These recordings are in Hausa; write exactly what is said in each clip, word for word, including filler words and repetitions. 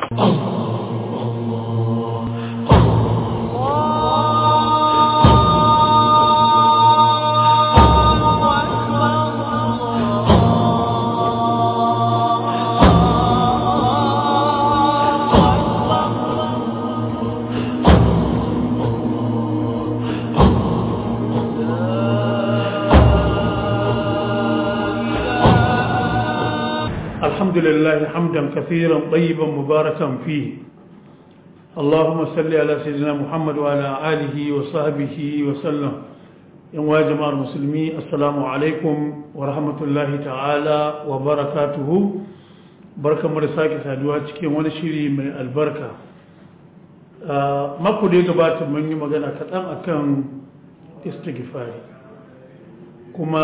الحمد لله حمدا كثيرا طيبا مباركا فيه اللهم صل على سيدنا محمد وعلى آله وصحبه وسلم يا جماعة المسلمين السلام عليكم ورحمة الله تعالى وبركاته بركة مرساك سادوا cikin wani shiri mai albarka mako da ya gabata mun yi magana kaɗan akan istighfari kuma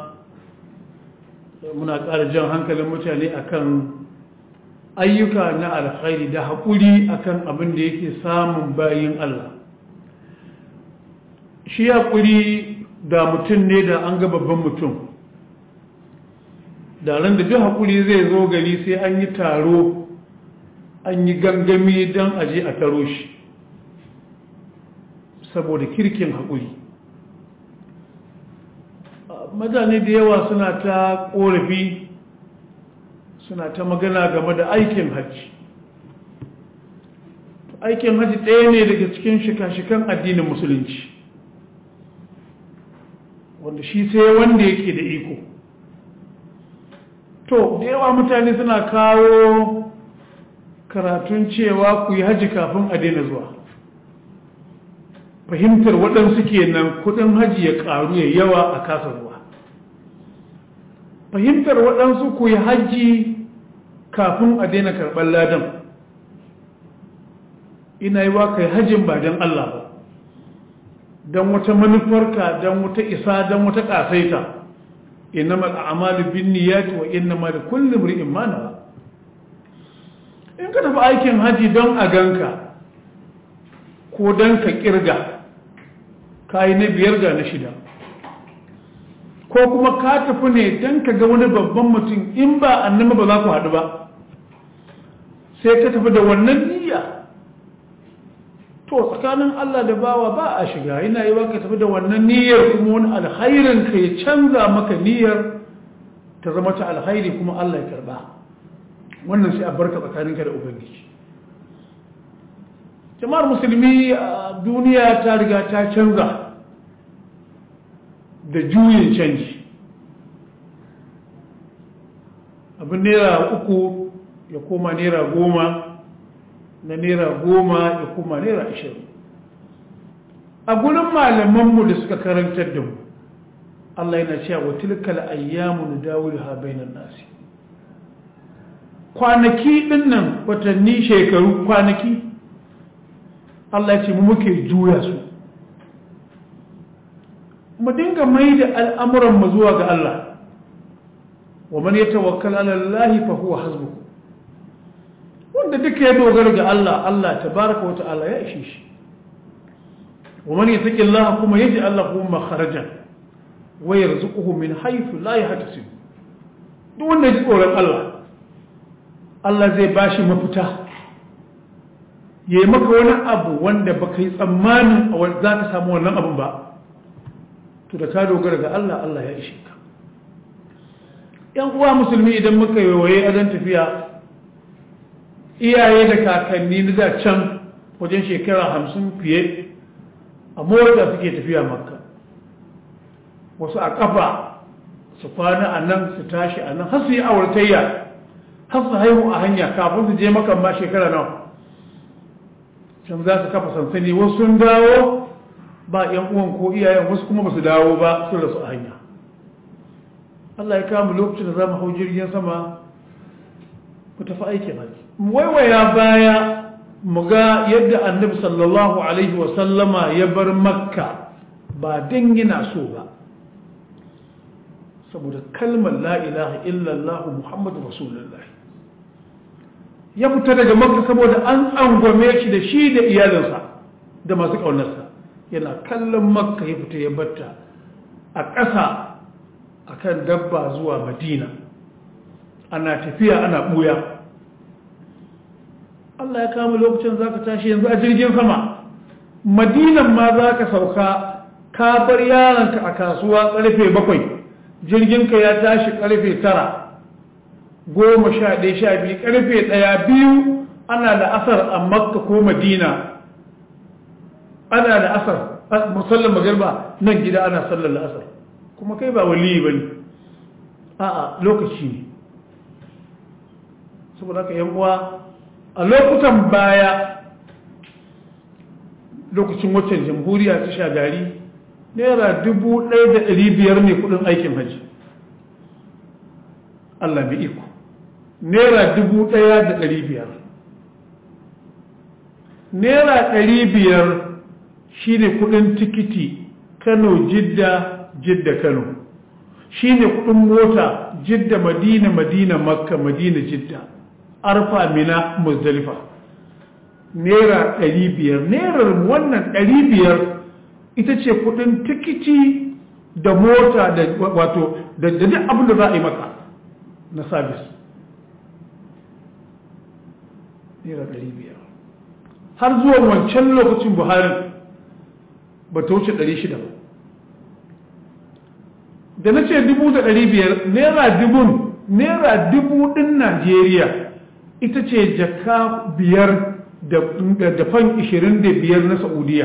muna ƙara jan hankalin mutane akan ayyuka na alkhairi da haƙuri akan abin da yake samun bayin Allah shi haƙuri da mutum ne da an ga babban mutum da ran da duk haƙuri zai zo gari sai an yi taro an yi gangami don aje a taro shi saboda kirkin haƙuri mutane da yawa suna ta ƙorafi suna ta magana game da aikin hajji aikin hajji ɗaya ne daga cikin shika-shikan addinin musulunci wanda shi sai wanda yake da iko to da yawa mutane suna kawo karatun cewa ku yi hajji kafin a daina zuwa fahimtar waɗansu kenan kudin hajji ya ƙaru ya yawa a kasa zuwa fahimtar waɗansu ku yi hajji kafin a daina karɓar ladan ina yi wa kai hajjin ba don Allah ba don wata manufarka don wata isa don wata ƙasaita innama al'amalu bin niyyati wa innama li kulli imrin ma nawa in ka tafi aikin hajji don a ganka ko don ka kirga kai na biyar ga na shida ko kuma ka tafi ne don ka ga wani babban mutum in ba annama ba za ku haɗu ba sai ka tafi da wannan niyya to tsakanin Allah da bawa ba a shiga yana yi ba ka tafi da wannan niyyar kuma wani alkhairin ka ya canza maka niyyar ta zama ta alkhairi kuma Allah ya karba wannan sai a barka tsakaninka da ubangiji jama'ar musulmi a duniya ta riga ta canza da juyin canji abin naira uku ya koma naira goma na naira goma ya koma naira ashirin a gurin malamanmu da suka karantar da mu Allah yana cewa wa tilkal ayyamu nudawiluha bainan nasi kwanaki dinnan watanni shekaru kwanaki Allah ya ce mu muke juya su mu dinga mai da al'amuran mu zuwa ga Allah wa man yatawakkal ala Allah fa huwa hasbuhu wanda duka ya dogara ga Allah Allah tabaraka wa ta'ala ya ishe shi wa man yattaqi Allah kuma yaj'al lahu makharajan wa yarzuquhu min haythu la yahtasib duk wanda ya tsoron Allah Allah zai bashi mafita yayi maka wani abu wanda baka yi tsammanin za ka samu wannan abun ba to da ka dogara ga Allah Allah ya ishe ka yan uwa musulmi idan muka yi waye adan tafiya iyaye da kakanni na da can wajen shekara hamsin fiye a mota suke tafiya makka wasu a kafa su kwana a nan su tashi a nan har su yi auratayya har su haihu a hanya kafin su je makan ma shekara nawa can za su kafa sansani wasu sun dawo ba yan uwan ko iyayen wasu kuma ba su dawo ba sun rasu a hanya Allah ya kama lokacin da za mu hau jirgin sama ku tafi aikin haji waiwaya baya mu ga yadda annabi sallallahu alaihi wasallama ya bar makka ba don yana so ba saboda kalmar la ilaha illallah muhammadu rasulullah ya fita daga makka saboda an tsangwame shi da shi da iyalinsa da masu ƙaunarsa yana kallon makka ya fita ya batta a ƙasa akan dabba zuwa madina ana tafiya ana ɓuya Allah ya kama lokacin za ka tashi yanzu a jirgin sama madinan ma za ka sauka ka bar yaranka a kasuwa karfe bakwai jirginka ya tashi karfe tara goma sha ɗaya sha biyu karfe ɗaya biyu ana da asar a makka ko madina ana da asar musallan magarba nan gida ana sallar asar kuma kai ba waliyi ba ne a'a lokaci ne saboda haka yan uwa a lokutan baya lokacin waccan jamhuriya ta shagari naira dubu ɗaya da ɗari biyar ne kudin aikin hajji Allah mai iko naira dubu ɗaya da ɗari biyar naira ɗari biyar shi ne kudin tikiti Kano jidda jidda Kano shi ne kudin mota jidda madina madina makka madina jidda arfa mina muzdalifa naira ɗari biyar naira wannan ɗari biyar ita ce kudin tikiti da mota da wato da duk abin da za a yi maka na sabis naira ɗari biyar har zuwa wancan lokacin buhari ba ta wuce ɗari shida ba da na ce dubu da ɗari biyar naira dubun naira dubu ɗin najeriya ita ce jaka biyar da fan ishirin da biyar na saudiya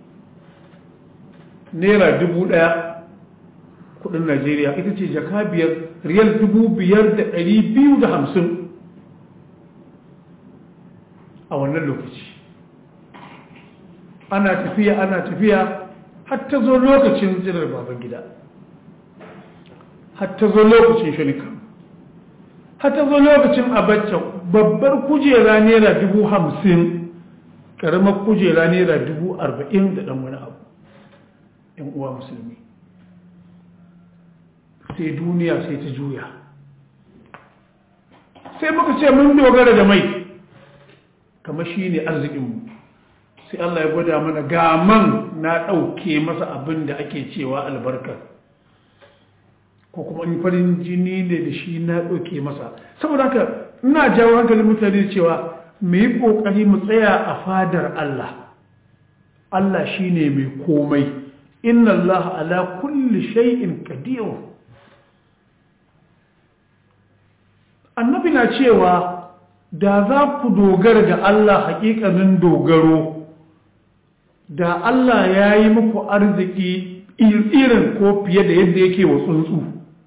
naira dubu ɗaya kudin najeriya ita ce jaka biyar riyal dubu biyar da ɗari biyu da hamsin a wannan lokaci ana tafiya ana tafiya har ta zo lokacin jirar baban gida har ta zo lokacin shanika har ta zo lokacin abacha babbar kujera naira dubu hamsin karamar kujera naira dubu arba'in da ɗan wani abu yan uwa musulmi sai duniya sai ta juya sai muka ce mun dogara da mai kamar shi ne arzikinmu sai Allah ya gwada mana gaman na ɗauke masa abin da ake cewa albarka ko kuma in farin jini ne da shi na ɗauke masa saboda haka ina jawo hankalin mutane cewa mu yi ƙoƙari mu tsaya a fadar Allah Allah shi ne mai komai inna Allah ala kulli shay'in qadir annabi na cewa da za ku dogara ga Allah haƙiƙanin dogaro da Allah ya yi muku arziki irin ko fiye da yadda yake wa tsuntsu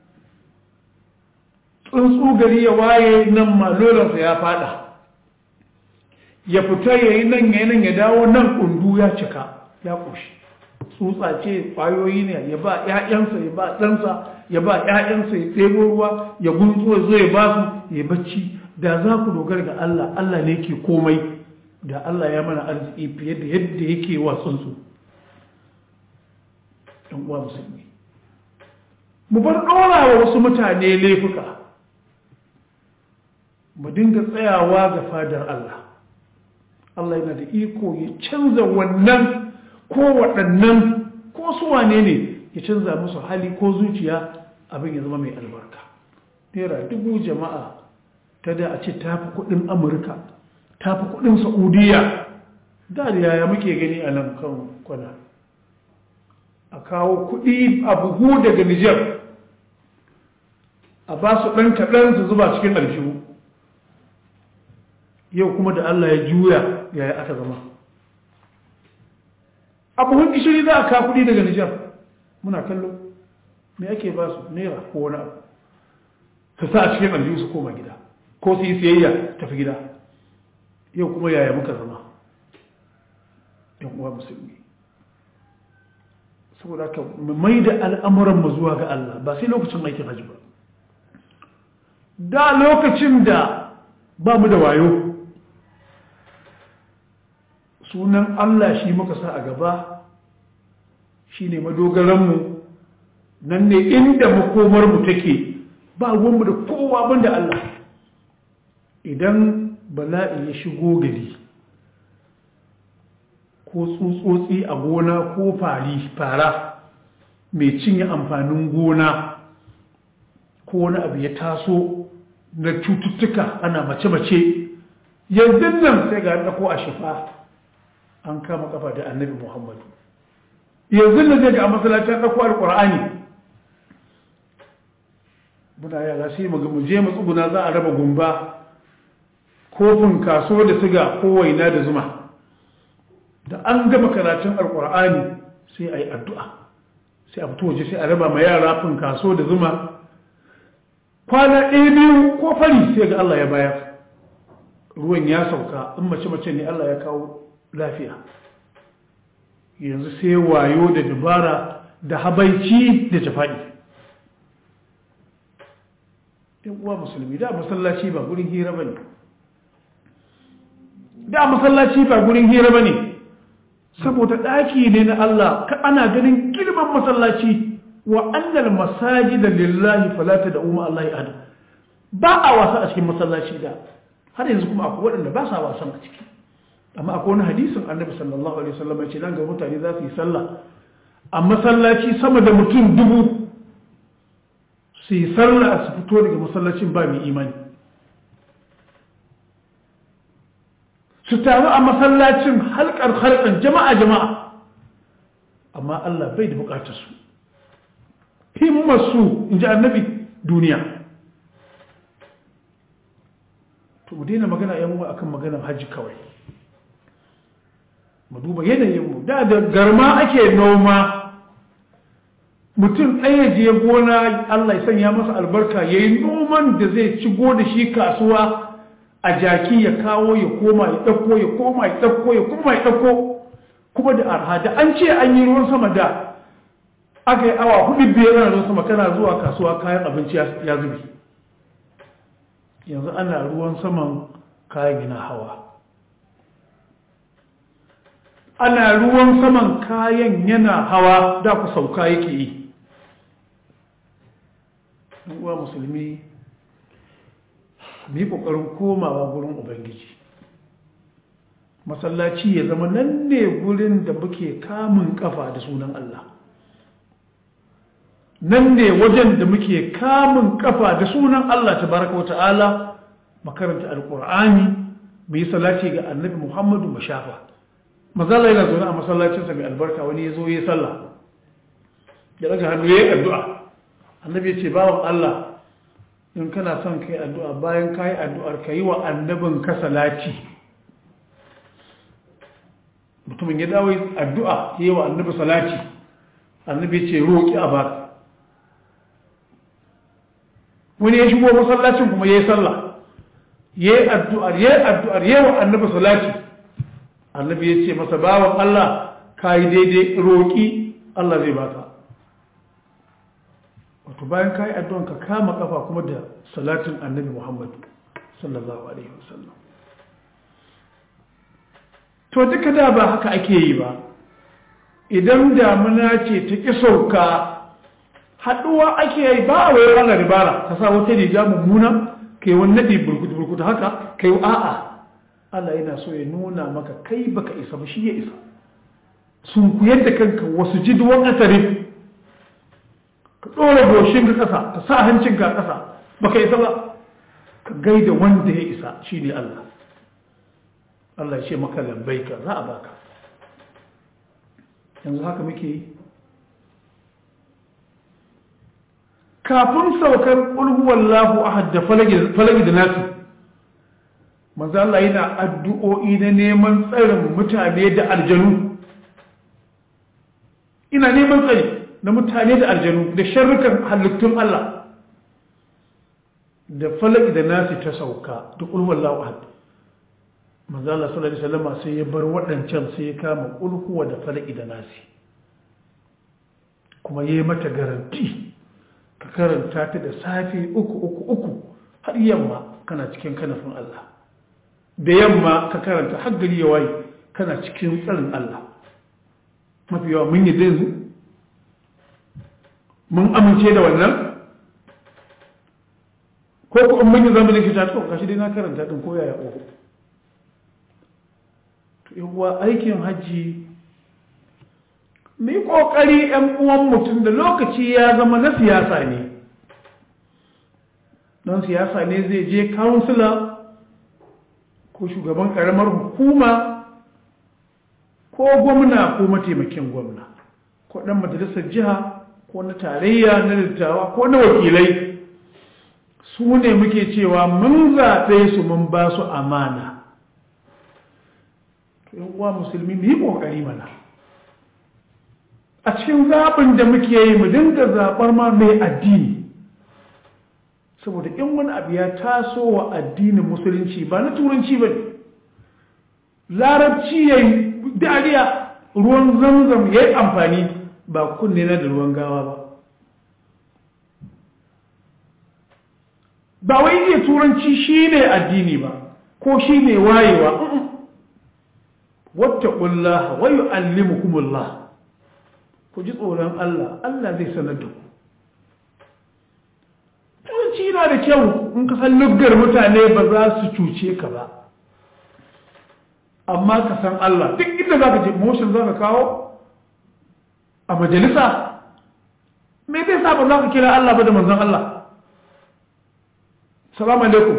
tsuntsu gari ya waye nan malolansa ya fada ya fita ya yi nan ya nan ya dawo nan kundu ya cika ya ƙoshi tsutsa ce ƙwayoyi ne ya ba ‘ya'yansa ya ba ɗansa ya ba ‘ya'yansa ya ɗebo ruwa ya gunso zo ya ba su ya bacci da za ku dogara ga Allah Allah ne ke komai da Allah ya mana arziki fiye da yadda yake wa tsuntsu ɗan uwa musulmi mu bar ɗora wa wasu mutane laifuka mu dinga tsayawa ga fadar Allah Allah yana da iko ya canza wannan ko waɗannan ko su wane ne ya canza musu hali ko zuciya abin ya zama mai albarka naira dubu jama'a ta da a ce tafi kudin amurka tafi kudin saudiya da yaya muke gani a nan kan kwana a kawo kudi a buhu daga nijar a ba su ɗan kaɗan su zuba cikin aljihu yau kuma da Allah ya juya yaya aka zama a buhun gishiri za a kawo kudi daga nijar muna kallo me ake ba su naira ko wani abu su sa a cikin aljihu su koma gida ko su yi siyayya tafi gida yau kuma yaya muka zama yan uwa musulmi saboda ka mai da al'amuran mu zuwa ga Allah ba sai lokacin aikin hajji ba da lokacin da ba mu da wayo sunan Allah shi muka sa a gaba shi ne madogaranmu nan ne inda makomarmu take ba ruwanmu da kowa banda Allah idan bala'i ya shigo gari ko tsutsotsi a gona ko fari fara mai cinye amfanin gona ko wani abu ya taso na cututtuka ana mace-mace yanzu nan sai ga ɗako a shifa an kama kafa da annabi muhammadu yanzu nan zai ga a masallacin ɗako alƙur'ani muna yara sai mu je mu tsuguna za a raba gumba kofin kaso da siga ko waina da zuma da an gama karatun alƙur'ani sai a yi addu'a sai a fito waje sai a raba ma yara fin kaso da zuma kwana ɗaya biyu ko fari sai ga Allah ya bayar ruwan ya sauka in mace-mace ne Allah ya kawo lafiya yanzu sai wayo da dubara da habaici da jafa'i ɗin uwa musulmi da masallaci ba gurin hira ba ne da masallaci ba gurin hira ba ne saboda ɗaki ne na Allah ka ana ganin girman masallaci wa annal masajida lillahi fala tad'u ma Allah ahad ba a wasa a cikin masallaci da har yanzu kuma akwai waɗanda ba sa wasan a ciki amma akwai wani hadisin annabi sallallahu alaihi wasallam ya ce nan ga mutane za su yi sallah a masallaci sama da mutum dubu su yi sallah su fito daga masallacin ba mai imani su taru a masallacin halkar harkar jama'a jama'a amma Allah bai da bukatar su himmarsu in ji annabi duniya to mu daina magana yan uwa akan maganar hajji kawai mu duba yanayinmu da da garma ake noma mutum ɗaya je gona Allah ya sanya masa albarka yayi noman da zai ci da shi kasuwa a jaki ya kawo ya koma ya ɗauko ya koma ya ɗauko ya koma ya ɗauko kuma da arha da an ce an yi ruwan sama da aka yi awa hudu biyar na ruwan sama kana zuwa kasuwa kayan abinci ya zube yanzu ana ruwan saman kayan gina hawa ana ruwan saman kayan yana hawa da ku sauka yake yi uwa musulmi mu yi ƙoƙarin komawa gurin ubangiji masallaci ya zama nan ne gurin da muke kamun kafa da sunan Allah nan ne wajen da muke kamun kafa da sunan Allah tabaraka wa ta'ala makaranta alqur'ani mu yi salati ga annabi Muhammadu mashafa mazalla yana zaune a masallacinsa mai albarka wani ya zo ya yi sallah ya daga hannu ya yi addu'a annabi ya ce bawan Allah in kana son kai addu'a bayan ka yi addu'ar ka yi wa annabin ka salati mutumin ya dawo addu'a ya yi wa annabi salati annabi ya ce roƙi a baka wani ya shigo masallacin kuma ya yi sallah ya yi addu'ar ya yi addu'ar ya yi wa annabi salati annabi ya ce masa bawan Allah ka yi daidai roƙi Allah zai baka wato bayan ka yi addu'an ka kama kafa kuma da salatin annabi Muhammad sallallahu alaihi wasallam to duka da ba haka ake yi ba idan damuna ce ta ƙi sauka haɗuwa ake yi ba a wayar ana ribara ka sa wata riga mummuna ka yi wani naɗi burkutu haka ka yi a'a Allah yana so ya nuna maka kai baka isa ba shi ya isa sun ku yadda kanka wasu jidwan asarif ka ɗora goshin ka ƙasa ka sa hancin ka ƙasa baka isa ba ka gaida wanda ya isa shi ne Allah Allah ya ce maka lambaika za a baka yanzu haka muke yi kafin saukar ƙulhuwallahu ahad da falagi da nasi manzo Allah yana addu'o'i na neman tsarin mutane da aljanu ina neman tsari na mutane da aljanu da sharrukan halittun Allah da falagi da nasi ta sauka da ƙulhuwallahu ahad manzo Allah sallallahu alaihi wasallam sai ya bar waɗancan sai ya kama ƙulhuwa da falagi da nasi kuma yayi mata garanti ka karanta ta da safe uku uku uku har yamma kana cikin kanafin Allah da yamma ka karanta har gari ya waye kana cikin tsarin Allah mafi yawa mun yi dai mun amince da wannan ko ko mun yi zama da kita to kashi dai na karanta din ko yaya uku to yawa aikin haji mai kokari ɗan uwan mutum da lokaci ya zama na siyasa ne don siyasa ne zai je kansila ko ko shugaban ƙaramar hukuma ko gwamna ko mataimakin gwamna ko ɗan majalisar jiha ko na tarayya na dattawa ko na wakilai su ne muke cewa mun zaɓe su mun ba su amana. To uwa musulmi mu yi ƙoƙari mana a cikin zaɓin da muke yi mu dinga zaɓar ma mai addini, saboda in wani abu ya taso wa addinin musulunci ba na turanci ba ne, larabci ya yi dariya, ruwan zamzam ya yi amfani ba kunne na da ruwan gawa ba. Ba wai iya turanci shi ne addini ba ko shi ne wayewa. wattaqullaha wa yu'allimukumullah, ku ji tsoron Allah, Allah zai sanar da ku. Turanci yana da kyau in ka san luggar mutane ba za su cuce ka ba, amma ka san Allah. Duk inda za ka je motion za ka kawo a majalisa, me zai sa ba za ka kira Allah ba da manzon Allah? Salamu alaikum.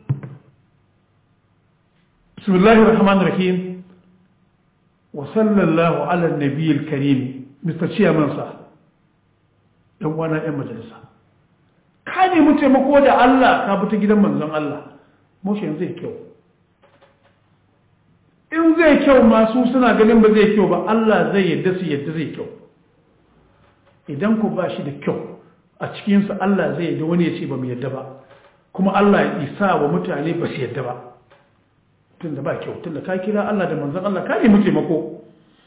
Bismillahir Rahmanir Rahim. Wa sallallahu ala nabiyil karim. Mister Chairman sa. Dan wana ɗan majalisa. Ka ne mu taimako da Allah ka bi ta gidan manzon Allah. Motion zai kyau. In zai kyau masu suna ganin ba zai kyau ba, Allah zai yadda su yadda zai kyau. Idan ku ba shi da kyau a cikinsa, Allah zai yadda wani ya ce ba mu yadda ba. Kuma Allah ya isa wa mutane ba su yadda ba. Tun da ba kyau, tun da ka kira Allah da manzan Allah, ka nemi taimako.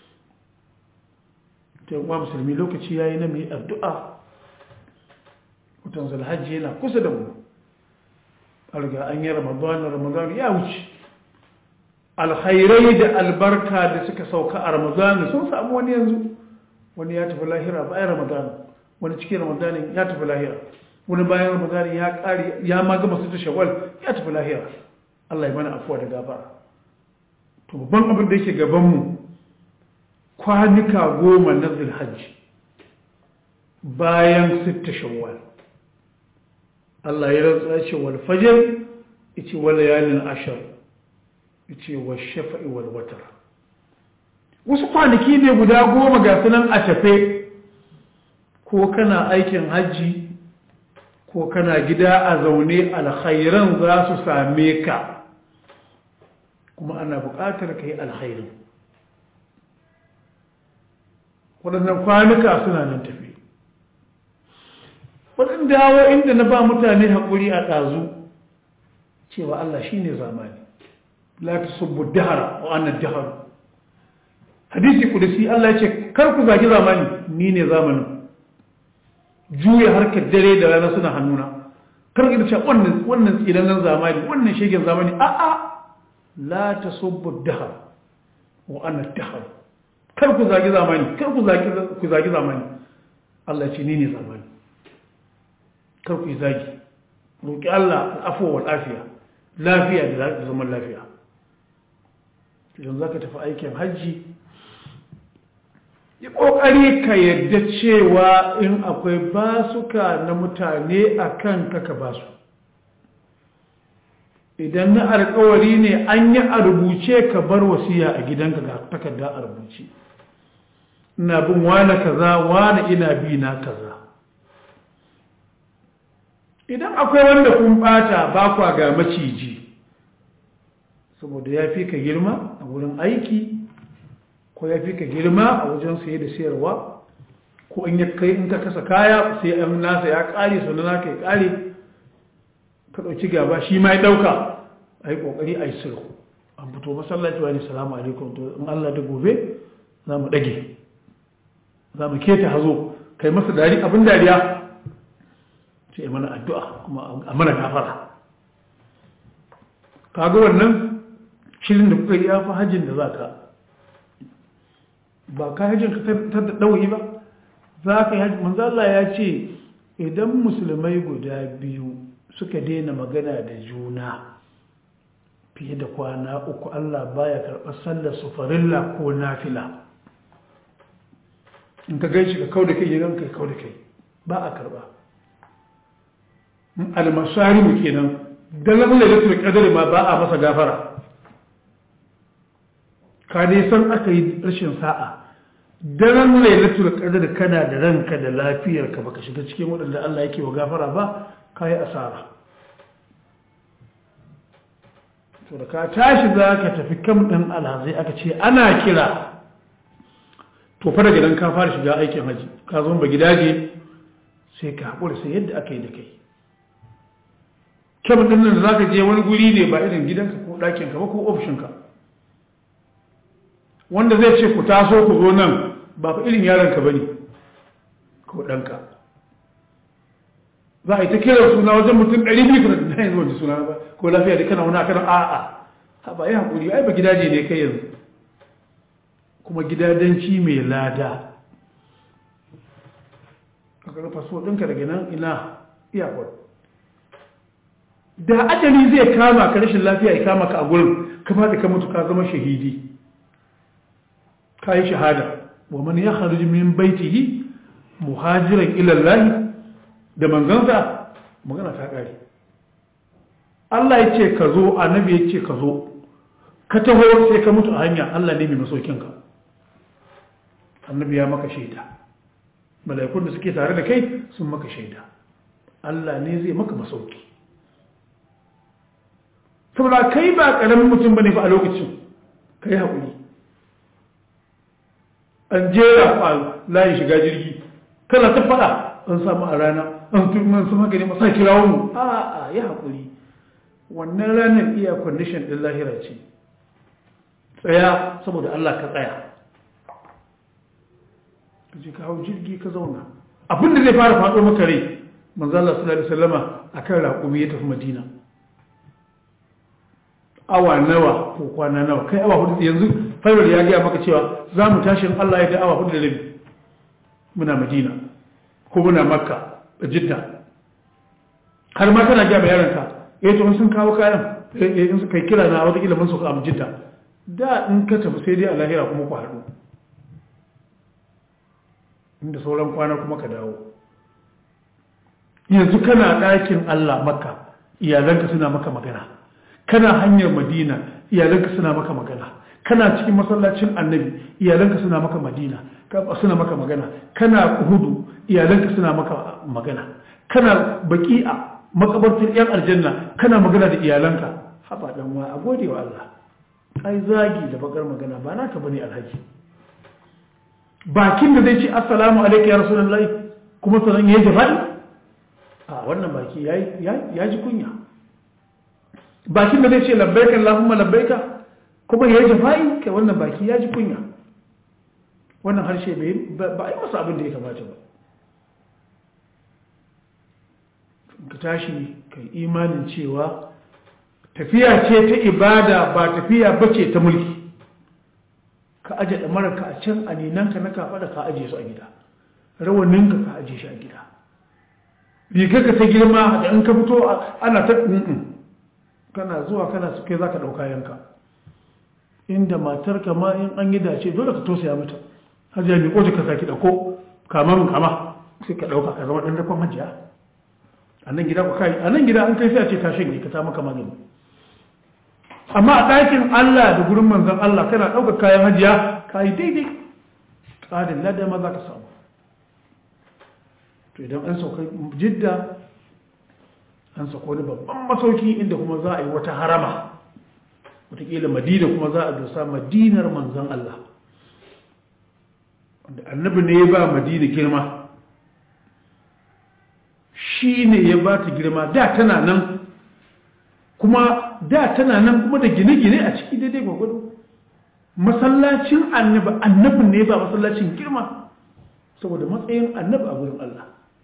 Ta yi wa musulmi lokaci ya yi na mai addu'a. Mutan zalhajji yana kusa da mu. Alga an yi Ramadan, Ramadan ya wuce. Alkhairai da albarka da suka sauka a Ramadan sun samu wani yanzu. Wani ya tafi lahira bayan Ramadan, wani cikin Ramadan ya tafi lahira. Wani bayan Ramadan ya ƙari ya ma gama su ta Shawwal ya tafi lahira. Allah ya mana afuwa da gafara. To babban abin da yake gaban mu kwanuka goma na Zulhajj bayan sitta Shawwal. Allah ya rantsa ce wal fajr, yace wal layalin ashar, yace wash shafa'i wal watr. Wasu kwanaki ne guda goma ga sunan a tafe, ko kana aikin hajji ko kana gida a zaune, alkhairan za su same ka, kuma ana buƙatar ka yi alkhairin. waɗannan kwanuka suna nan tafi. waɗanda dawo inda na ba mutane haƙuri a ɗazu cewa Allah shi ne zamani, la ta subbu dahara wa annan daharu. Hadisi kudusi Allah ya ce kar ku zagi zamani, ni ne zamanin. Juya harkar dare da rana suna hannuna. Kar ka ce wannan wannan tsiranan zamani, wannan shegen zamani, a'a la tasubbu dahar wa ana dahar. Kar ku zagi zamani, kar ku zagi ku zagi zamani. Allah ce ni ne zamani. Kar ku zagi. Roki Allah al'afwa wal afiya, lafiya da zaman lafiya. Idan zaka tafi aikin haji, yi ƙoƙari ka yadda cewa in akwai basuka na mutane a kan kaka basu. Idan na alƙawari ne an yi a rubuce, ka bar wasiya a gidanka ga takarda a rubuce. Ina bin wane kaza, wane ina bi na kaza. Idan akwai wanda kun ɓata ba kwa ga maciji, saboda ya fi ka girma a wurin aiki, ko ya fi ka girma a wajen saye da sayarwa, ko in ya kai in ka kasa kaya sai an nasa ya kare sannan naka ya kare, ka dauki gaba shi ma ya dauka, ai kokari ai sulhu. An fito masallaci wa ni salamu alaikum, to in Allah da gobe za mu dage, za mu keta hazo, kai masa dari abin dariya, sai mana addu'a kuma a mana gafara. Kaga wannan shirin da kuka yi ya fi hajjin da za ka, ba ka hajjin ka tar da ɗauyi ba, za ka yi hajji. Manzo Allah ya ce idan musulmai guda biyu suka daina magana da juna fiye da kwana uku, Allah baya karɓar sallar su farilla ko nafila. In ka gaishe ka kau da kai, yiran kai kau da kai, ba a karɓa. Almasari mu kenan, dan Allah da su kadari ma ba a masa gafara. ka dai san aka yi rashin sa'a daren lailatul qadr kana da ranka da lafiyarka baka shiga cikin waɗanda Allah yake wa gafara ba kai asara to da ka tashi zaka tafi kam din alhazai aka ce ana kira to fa daga nan ka fara shiga aikin haji ka zo ba gidaje sai ka hakura sai yadda aka yi da kai kam din nan zaka je wani guri ne ba irin gidanka ko ɗakin ka ba ko ofishin ka wanda zai ce ku taso ku zo nan ba fa irin yaranka ba ne ko ɗanka za a yi ta kira suna wajen mutum ɗari biyu kuna na yanzu wajen suna ba ko lafiya da kana wani akanan a'a ha ba yi haƙuri ai ba gidaje ne kai yanzu kuma gidadanci mai lada a ƙarfa so ɗinka daga nan ina iyakon da ajali zai kama ka rashin lafiya ya kama ka a gurin ka faɗi ka mutu ka zama shahidi ka yi shahada wa man ya kharuji min baitihi muhajiran ila Allah da manzansa magana ta kare Allah yace ka zo annabi yace ka zo ka taho sai ka mutu a hanya Allah ne mai masaukin ka annabi ya maka shaida malaikun da suke tare da kai sun maka shaida Allah ne zai maka masauki saboda kai ba karamin mutum bane fa a lokacin kai hakuri an jera a layin shiga jirgi kana ta fada an samu a rana an turman su magani masa kirawo mu a a ya haƙuri wannan ranar iya condition ɗin lahira ce tsaya saboda Allah ka tsaya ka je ka hau jirgi ka zauna abinda zai fara faɗo maka rai manzo Allah sallallahu alaihi wasallama akan raƙumi ya tafi Madina awa nawa ko kwana nawa kai awa hudu yanzu fayar ya gaya maka cewa za mu tashin Allah ya da awa hudu da rabi muna Madina ko muna Makka da Jidda har ma kana gaya yaranka eh to sun kawo kayan eh in suka kira na wata ilimin su ka a Jidda da in ka tafi sai dai a lahira kuma ku haɗu inda sauran kwana kuma ka dawo yanzu kana ɗakin Allah Makka iyalanka suna maka magana kana hanyar Madina iyalanka suna maka magana kana cikin masallacin Annabi iyalanka suna maka Madina suna maka magana kana Uhudu iyalanka suna maka magana kana Baqi'a makabartar yan aljanna kana magana da iyalanka haba dan wa a gode wa Allah ai zagi da bakar magana ba naka bane alhaji bakin da zai ce assalamu alayka ya rasulullahi kuma sanan yayi jafa'i a wannan baki yayi ya ji kunya bakin da zai ce labbaika Allahumma labbaika kuma ya jafa'i kai wannan baki ya ji kunya wannan harshe ba a yi masa abin da ya kamata ba ka tashi kai imanin cewa tafiya ce ta ibada ba tafiya bace ta mulki ka aje damararka a can aninanka na kafa da ka aje su a gida rawaninka ka aje shi a gida rigarka ta girma da in ka fito ana ta kana zuwa kana su kai za ka ɗauka yanka inda matarka ma in an yi dace dole ka tosaya mata hajiya mai ƙoji ka saki ɗauko kama min kama sai ka ɗauka ka zama ɗan dakon hajiya a nan gida ku kai a nan gida an kai sai a ce ta shanye ka ta maka magani amma a ɗakin Allah da gurin manzon Allah kana ɗaukar kayan hajiya ka yi daidai ƙarin lada ma za ka samu to idan an sauka Jidda an sako wani babban masauki inda kuma za a yi wata harama wataƙila Madina kuma za a dosa Madinar manzon Allah wanda annabi ne ya ba Madina girma shi ne ya ba ta girma da tana nan kuma da tana nan kuma da gine-gine a ciki daidai gwagwado masallacin annabi annabi ne ba masallacin girma saboda matsayin annabi a wurin Allah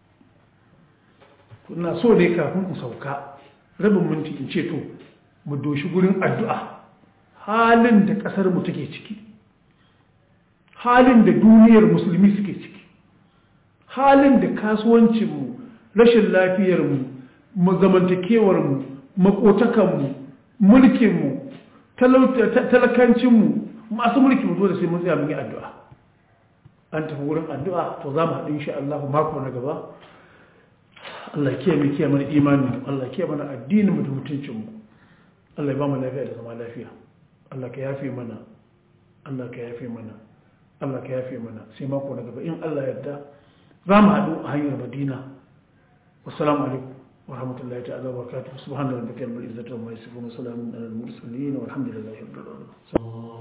kuna so dai kafin in sauka rabin minti in ce to mu doshi gurin addu'a halin da kasar mu take ciki halin da duniyar musulmi suke ciki halin da kasuwancin mu rashin lafiyar mu zamantakewar mu makotakan mu mulkin mu talakancin mu masu mulki mu dole sai mun tsaya mun yi addu'a an tafi wurin addu'a to za mu haɗu insha Allah mako na gaba Allah ya kiyaye mu kiyaye mana imanin Allah ya kiyaye mana addinin mu da mutuncin mu Allah ya ba mu lafiya da zama lafiya Allah ka yafe mana Allah ka yafe mana Allah ka yafe mana sai mako na gaba in Allah yarda za mu haɗu a hanyar Madina. Wassalamu alaikum wa rahmatullahi ta'ala wa barakatuh. Subhana rabbika rabbil izzati amma yasifun wa salamun alal mursalin walhamdulillahi rabbil alamin.